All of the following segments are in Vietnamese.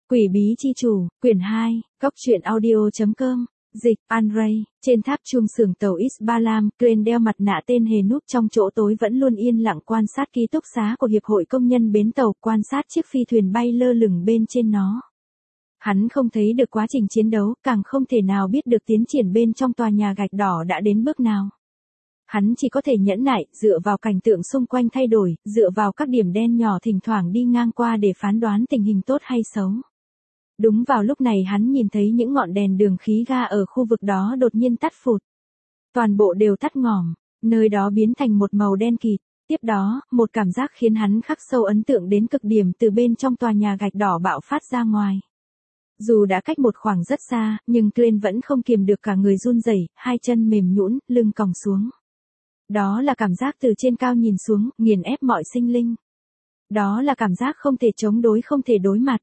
Quỷ bí chi chủ, quyển 2, góc truyện audio.com, dịch, An-ray, trên tháp chuông xưởng tàu Isbalam, Crane đeo mặt nạ tên hề núp trong chỗ tối vẫn luôn yên lặng quan sát ký túc xá của Hiệp hội Công nhân bến tàu, quan sát chiếc phi thuyền bay lơ lửng bên trên nó. Hắn không thấy được quá trình chiến đấu, càng không thể nào biết được tiến triển bên trong tòa nhà gạch đỏ đã đến bước nào. Hắn chỉ có thể nhẫn nại, dựa vào cảnh tượng xung quanh thay đổi, dựa vào các điểm đen nhỏ thỉnh thoảng đi ngang qua để phán đoán tình hình tốt hay xấu. Đúng vào lúc này hắn nhìn thấy những ngọn đèn đường khí ga ở khu vực đó đột nhiên tắt phụt. Toàn bộ đều tắt ngòm, nơi đó biến thành một màu đen kịt. Tiếp đó, một cảm giác khiến hắn khắc sâu ấn tượng đến cực điểm từ bên trong tòa nhà gạch đỏ bạo phát ra ngoài. Dù đã cách một khoảng rất xa, nhưng Crane vẫn không kiềm được cả người run rẩy, hai chân mềm nhũn, lưng còng xuống. Đó là cảm giác từ trên cao nhìn xuống, nghiền ép mọi sinh linh. Đó là cảm giác không thể chống đối, không thể đối mặt.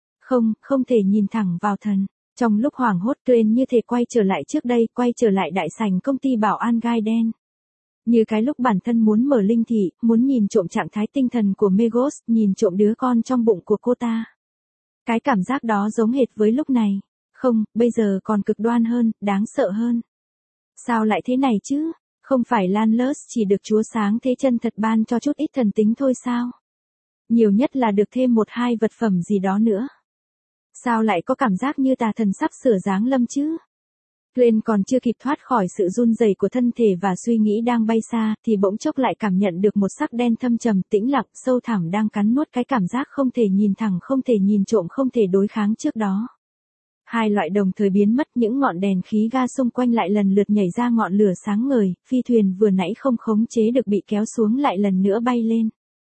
Không thể nhìn thẳng vào thần. Trong lúc hoảng hốt, Crane như thể quay trở lại trước đây, quay trở lại đại sảnh công ty bảo an gai đen. Như cái lúc bản thân muốn mở linh thị, muốn nhìn trộm trạng thái tinh thần của Megos, nhìn trộm đứa con trong bụng của cô ta. Cái cảm giác đó giống hệt với lúc này. Không, bây giờ còn cực đoan hơn, đáng sợ hơn. Sao lại thế này chứ? Không phải Lanless chỉ được Chúa Sáng Thế Chân Thật ban cho chút ít thần tính thôi sao? Nhiều nhất là được thêm một hai vật phẩm gì đó nữa. Sao lại có cảm giác như tà thần sắp sửa giáng lâm chứ? Crane còn chưa kịp thoát khỏi sự run rẩy của thân thể và suy nghĩ đang bay xa, thì bỗng chốc lại cảm nhận được một sắc đen thâm trầm, tĩnh lặng, sâu thẳm đang cắn nuốt cái cảm giác không thể nhìn thẳng, không thể nhìn trộm, không thể đối kháng trước đó. Hai loại đồng thời biến mất, những ngọn đèn khí ga xung quanh lại lần lượt nhảy ra ngọn lửa sáng ngời, phi thuyền vừa nãy không khống chế được bị kéo xuống lại lần nữa bay lên.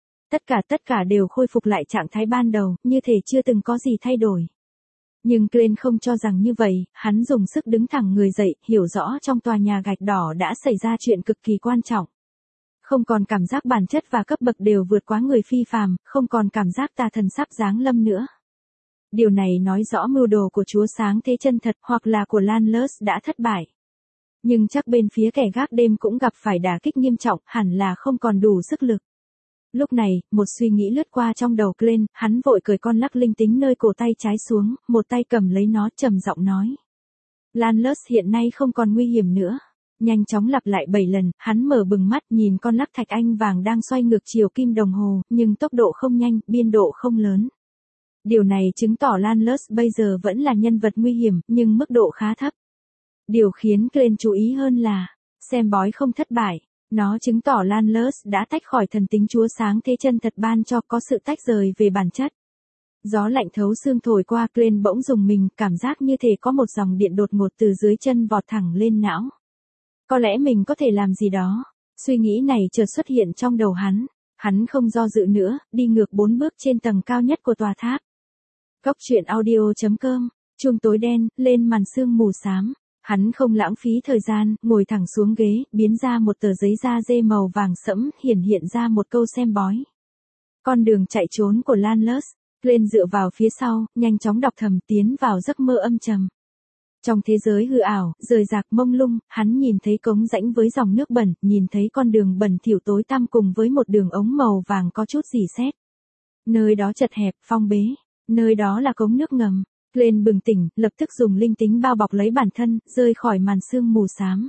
Tất cả đều khôi phục lại trạng thái ban đầu, như thể chưa từng có gì thay đổi. Nhưng Crane không cho rằng như vậy, hắn dùng sức đứng thẳng người dậy, hiểu rõ trong tòa nhà gạch đỏ đã xảy ra chuyện cực kỳ quan trọng. Không còn cảm giác bản chất và cấp bậc đều vượt quá người phi phàm, không còn cảm giác tà thần sắp giáng lâm nữa. Điều này nói rõ mưu đồ của Chúa Sáng Thế Chân Thật hoặc là của Lanless đã thất bại. Nhưng chắc bên phía kẻ gác đêm cũng gặp phải đả kích nghiêm trọng, hẳn là không còn đủ sức lực. Lúc này, một suy nghĩ lướt qua trong đầu Crane, hắn vội cởi con lắc linh tính nơi cổ tay trái xuống, một tay cầm lấy nó, trầm giọng nói. Lanless hiện nay không còn nguy hiểm nữa. Nhanh chóng lặp lại 7 lần, hắn mở bừng mắt nhìn con lắc thạch anh vàng đang xoay ngược chiều kim đồng hồ, nhưng tốc độ không nhanh, biên độ không lớn. Điều này chứng tỏ Lanless bây giờ vẫn là nhân vật nguy hiểm, nhưng mức độ khá thấp. Điều khiến Crane chú ý hơn là, xem bói không thất bại. Nó chứng tỏ Lanless đã tách khỏi thần tính Chúa Sáng Thế Chân Thật ban cho, có sự tách rời về bản chất. Gió lạnh thấu xương thổi qua, Crane bỗng rùng mình, cảm giác như thể có một dòng điện đột ngột từ dưới chân vọt thẳng lên não. Có lẽ mình có thể làm gì đó. Suy nghĩ này chợt xuất hiện trong đầu hắn. Hắn không do dự nữa, đi ngược 4 bước trên tầng cao nhất của tòa tháp. Góc truyện audio.com, chuông tối đen, lên màn sương mù xám. Hắn không lãng phí thời gian, ngồi thẳng xuống ghế, biến ra một tờ giấy da dê màu vàng sẫm, hiện ra một câu xem bói. Con đường chạy trốn của Lanless. Crane dựa vào phía sau, nhanh chóng đọc thầm, tiến vào giấc mơ âm trầm. Trong thế giới hư ảo, rời rạc mông lung, hắn nhìn thấy cống rãnh với dòng nước bẩn, nhìn thấy con đường bẩn thỉu tối tăm cùng với một đường ống màu vàng có chút rỉ sét. Nơi đó chật hẹp, phong bế, nơi đó là cống nước ngầm. Crane bừng tỉnh, lập tức dùng linh tính bao bọc lấy bản thân, rơi khỏi màn sương mù xám.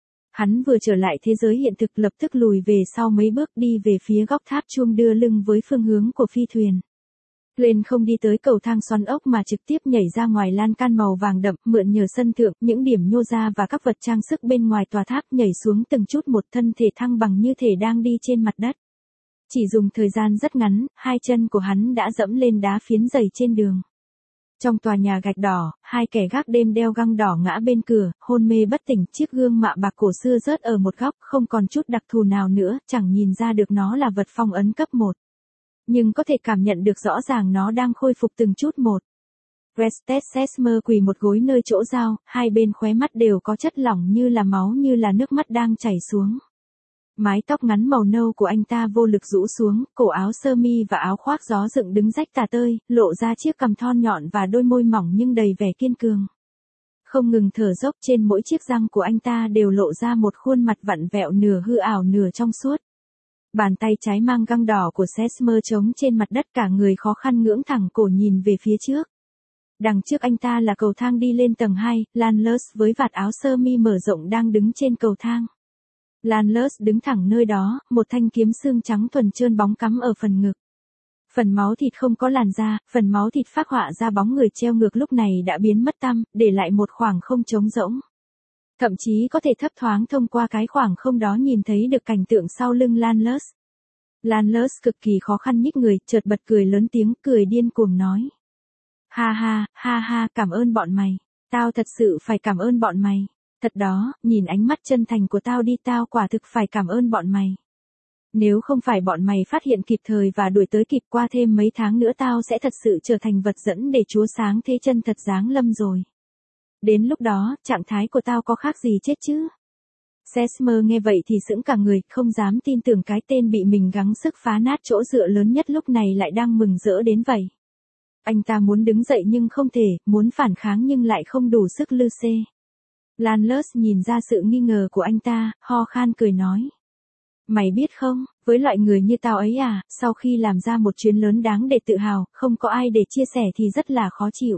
Hắn vừa trở lại thế giới hiện thực, lập tức lùi về sau mấy bước, đi về phía góc tháp chuông đưa lưng với phương hướng của phi thuyền. Crane không đi tới cầu thang xoắn ốc mà trực tiếp nhảy ra ngoài lan can màu vàng đậm, mượn nhờ sân thượng, những điểm nhô ra và các vật trang sức bên ngoài tòa tháp, nhảy xuống từng chút một, thân thể thăng bằng như thể đang đi trên mặt đất. Chỉ dùng thời gian rất ngắn, hai chân của hắn đã dẫm lên đá phiến dày trên đường. Trong tòa nhà gạch đỏ, hai kẻ gác đêm đeo găng đỏ ngã bên cửa, hôn mê bất tỉnh, chiếc gương mạ bạc cổ xưa rớt ở một góc, không còn chút đặc thù nào nữa, chẳng nhìn ra được nó là vật phong ấn cấp 1. Nhưng có thể cảm nhận được rõ ràng nó đang khôi phục từng chút một. Rested Sesmer quỳ một gối nơi chỗ dao, hai bên khóe mắt đều có chất lỏng như là máu, như là nước mắt đang chảy xuống. Mái tóc ngắn màu nâu của anh ta vô lực rũ xuống, cổ áo sơ mi và áo khoác gió dựng đứng rách tả tơi, lộ ra chiếc cằm thon nhọn và đôi môi mỏng nhưng đầy vẻ kiên cường. Không ngừng thở dốc, trên mỗi chiếc răng của anh ta đều lộ ra một khuôn mặt vặn vẹo, nửa hư ảo nửa trong suốt. Bàn tay trái mang găng đỏ của Sesmer trống trên mặt đất, cả người khó khăn ngưỡng thẳng cổ nhìn về phía trước. Đằng trước anh ta là cầu thang đi lên tầng 2, Landless với vạt áo sơ mi mở rộng đang đứng trên cầu thang. Landless đứng thẳng nơi đó, một thanh kiếm xương trắng thuần trơn bóng cắm ở phần ngực. Phần máu thịt không có làn da, phần máu thịt phác họa ra bóng người treo ngược lúc này đã biến mất tăm, để lại một khoảng không trống rỗng. Thậm chí có thể thấp thoáng thông qua cái khoảng không đó nhìn thấy được cảnh tượng sau lưng Landless. Landless cực kỳ khó khăn nhích người, chợt bật cười lớn tiếng, cười điên cuồng nói. Ha ha, cảm ơn bọn mày. Tao thật sự phải cảm ơn bọn mày. Thật đó, nhìn ánh mắt chân thành của tao đi, tao quả thực phải cảm ơn bọn mày. Nếu không phải bọn mày phát hiện kịp thời và đuổi tới kịp, qua thêm mấy tháng nữa tao sẽ thật sự trở thành vật dẫn để Chúa Sáng Thế Chân Thật giáng lâm rồi. Đến lúc đó, trạng thái của tao có khác gì chết chứ? Sesmer nghe vậy thì sững cả người, không dám tin tưởng cái tên bị mình gắng sức phá nát chỗ dựa lớn nhất lúc này lại đang mừng rỡ đến vậy. Anh ta muốn đứng dậy nhưng không thể, muốn phản kháng nhưng lại không đủ sức lư xê. Landless nhìn ra sự nghi ngờ của anh ta, ho khan cười nói. Mày biết không, với loại người như tao ấy à, sau khi làm ra một chuyến lớn đáng để tự hào, không có ai để chia sẻ thì rất là khó chịu.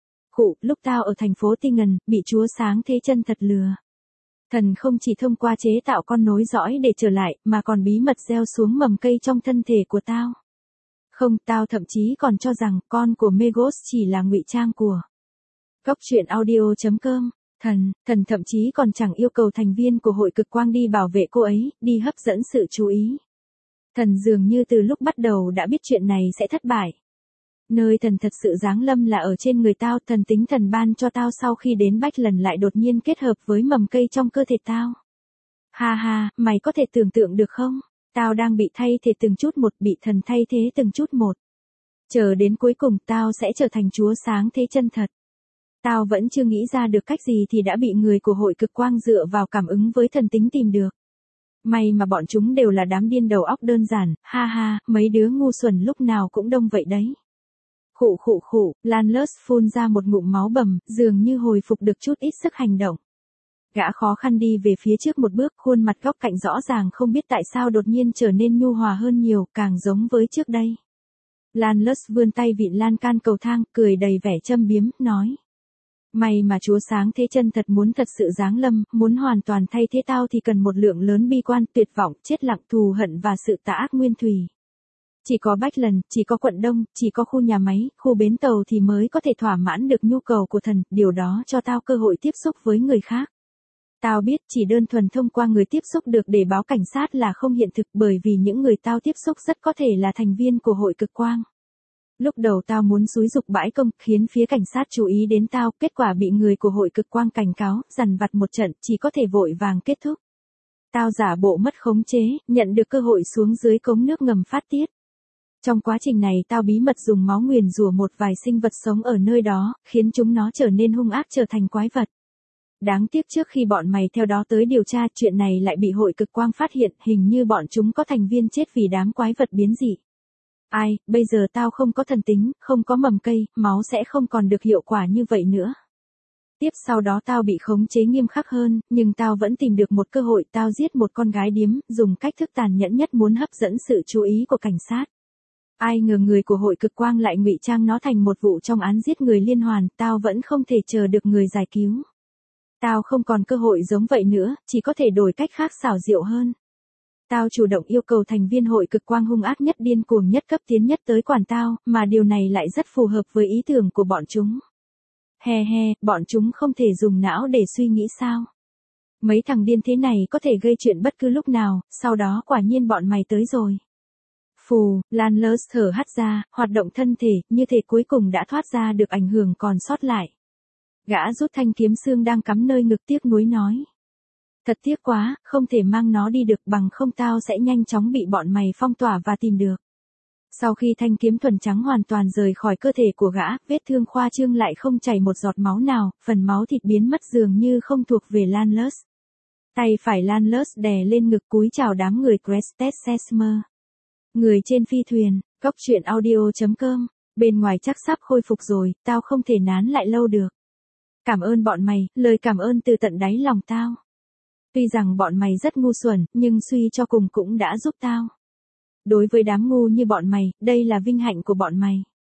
Lúc tao ở thành phố Tingen, bị Chúa Sáng Thế Chân Thật lừa. Thần không chỉ thông qua chế tạo con nối dõi để trở lại, mà còn bí mật gieo xuống mầm cây trong thân thể của tao. Không, tao thậm chí còn cho rằng con của Megos chỉ là ngụy trang của. Cóc truyện audio.com. Thần thậm chí còn chẳng yêu cầu thành viên của hội cực quang đi bảo vệ cô ấy, đi hấp dẫn sự chú ý. Thần dường như từ lúc bắt đầu đã biết chuyện này sẽ thất bại. Nơi thần thật sự giáng lâm là ở trên người tao, thần tính thần ban cho tao sau khi đến Bách lần lại đột nhiên kết hợp với mầm cây trong cơ thể tao. Ha, mày có thể tưởng tượng được không? Tao đang bị thay thế từng chút một, bị thần thay thế từng chút một. Chờ đến cuối cùng tao sẽ trở thành Chúa Sáng Thế Chân Thật. Tao vẫn chưa nghĩ ra được cách gì thì đã bị người của hội cực quang dựa vào cảm ứng với thần tính tìm được. May mà bọn chúng đều là đám điên đầu óc đơn giản, ha, mấy đứa ngu xuẩn lúc nào cũng đông vậy đấy. Khụ, Landless phun ra một ngụm máu bầm, dường như hồi phục được chút ít sức hành động. Gã khó khăn đi về phía trước một bước, khuôn mặt góc cạnh rõ ràng không biết tại sao đột nhiên trở nên nhu hòa hơn nhiều, càng giống với trước đây. Landless vươn tay vịn lan can cầu thang, cười đầy vẻ châm biếm, nói. May mà Chúa Sáng Thế Chân Thật muốn thật sự giáng lâm, muốn hoàn toàn thay thế tao thì cần một lượng lớn bi quan, tuyệt vọng, chết lặng, thù hận và sự tà ác nguyên thủy. Chỉ có Bách lần, chỉ có quận Đông, chỉ có khu nhà máy, khu bến tàu thì mới có thể thỏa mãn được nhu cầu của thần, điều đó cho tao cơ hội tiếp xúc với người khác. Tao biết chỉ đơn thuần thông qua người tiếp xúc được để báo cảnh sát là không hiện thực, bởi vì những người tao tiếp xúc rất có thể là thành viên của hội cực quang. Lúc đầu tao muốn xúi giục bãi công, khiến phía cảnh sát chú ý đến tao, kết quả bị người của hội cực quang cảnh cáo, dằn vặt một trận, chỉ có thể vội vàng kết thúc. Tao giả bộ mất khống chế, nhận được cơ hội xuống dưới cống nước ngầm phát tiết. Trong quá trình này tao bí mật dùng máu nguyền rủa một vài sinh vật sống ở nơi đó, khiến chúng nó trở nên hung ác, trở thành quái vật. Đáng tiếc trước khi bọn mày theo đó tới điều tra, chuyện này lại bị hội cực quang phát hiện, hình như bọn chúng có thành viên chết vì đám quái vật biến dị. Ai, bây giờ tao không có thần tính, không có mầm cây, máu sẽ không còn được hiệu quả như vậy nữa. Tiếp sau đó tao bị khống chế nghiêm khắc hơn, nhưng tao vẫn tìm được một cơ hội, tao giết một con gái điếm, dùng cách thức tàn nhẫn nhất muốn hấp dẫn sự chú ý của cảnh sát. Ai ngờ người của hội cực quang lại ngụy trang nó thành một vụ trong án giết người liên hoàn, tao vẫn không thể chờ được người giải cứu. Tao không còn cơ hội giống vậy nữa, chỉ có thể đổi cách khác xảo diệu hơn. Tao chủ động yêu cầu thành viên hội cực quang hung ác nhất, điên cuồng nhất, cấp tiến nhất tới quản tao, mà điều này lại rất phù hợp với ý tưởng của bọn chúng. He, bọn chúng không thể dùng não để suy nghĩ sao? Mấy thằng điên thế này có thể gây chuyện bất cứ lúc nào, sau đó quả nhiên bọn mày tới rồi. Phù, Landless thở hắt ra, hoạt động thân thể, như thể cuối cùng đã thoát ra được ảnh hưởng còn sót lại. Gã rút thanh kiếm xương đang cắm nơi ngực, tiếc nuối nói. Thật tiếc quá, không thể mang nó đi được, bằng không tao sẽ nhanh chóng bị bọn mày phong tỏa và tìm được. Sau khi thanh kiếm thuần trắng hoàn toàn rời khỏi cơ thể của gã, vết thương khoa trương lại không chảy một giọt máu nào, phần máu thịt biến mất dường như không thuộc về Landless. Tay phải Landless đè lên ngực cúi chào đám người Crested Sesmer. Người trên phi thuyền, cóc truyện audio.com, bên ngoài chắc sắp khôi phục rồi, tao không thể nán lại lâu được. Cảm ơn bọn mày, lời cảm ơn từ tận đáy lòng tao. Tuy rằng bọn mày rất ngu xuẩn, nhưng suy cho cùng cũng đã giúp tao. Đối với đám ngu như bọn mày, đây là vinh hạnh của bọn mày.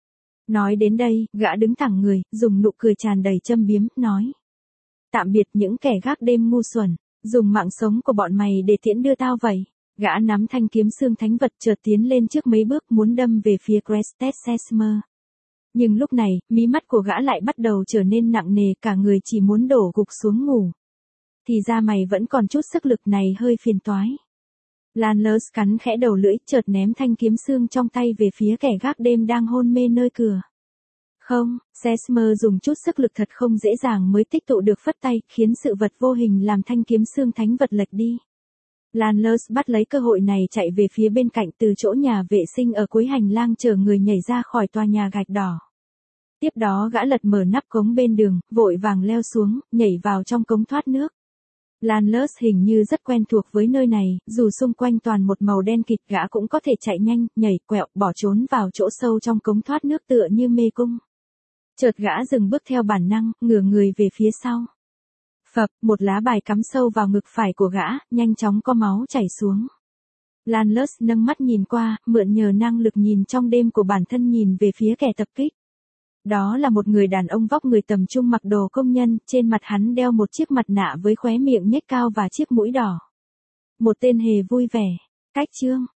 Nói đến đây, gã đứng thẳng người, dùng nụ cười tràn đầy châm biếm, nói. Tạm biệt những kẻ gác đêm ngu xuẩn, dùng mạng sống của bọn mày để tiễn đưa tao vậy. Gã nắm thanh kiếm xương thánh vật chợt tiến lên trước mấy bước muốn đâm về phía Crested Sesmer. Nhưng lúc này, mí mắt của gã lại bắt đầu trở nên nặng nề, cả người chỉ muốn đổ gục xuống ngủ. Thì ra mày vẫn còn chút sức lực này, hơi phiền toái. Lanless cắn khẽ đầu lưỡi, chợt ném thanh kiếm xương trong tay về phía kẻ gác đêm đang hôn mê nơi cửa. Không, Sesmer dùng chút sức lực thật không dễ dàng mới tích tụ được phất tay, khiến sự vật vô hình làm thanh kiếm xương thánh vật lệch đi. Lanless bắt lấy cơ hội này chạy về phía bên cạnh, từ chỗ nhà vệ sinh ở cuối hành lang chờ người nhảy ra khỏi tòa nhà gạch đỏ. Tiếp đó gã lật mở nắp cống bên đường, vội vàng leo xuống, nhảy vào trong cống thoát nước. Lanless hình như rất quen thuộc với nơi này, dù xung quanh toàn một màu đen kịt, gã cũng có thể chạy nhanh, nhảy, quẹo, bỏ trốn vào chỗ sâu trong cống thoát nước tựa như mê cung. Chợt gã dừng bước theo bản năng, ngửa người về phía sau. Phập, một lá bài cắm sâu vào ngực phải của gã, nhanh chóng có máu chảy xuống. Lanless nâng mắt nhìn qua, mượn nhờ năng lực nhìn trong đêm của bản thân nhìn về phía kẻ tập kích. Đó là một người đàn ông vóc người tầm trung mặc đồ công nhân, trên mặt hắn đeo một chiếc mặt nạ với khóe miệng nhếch cao và chiếc mũi đỏ. Một tên hề vui vẻ. Cách chương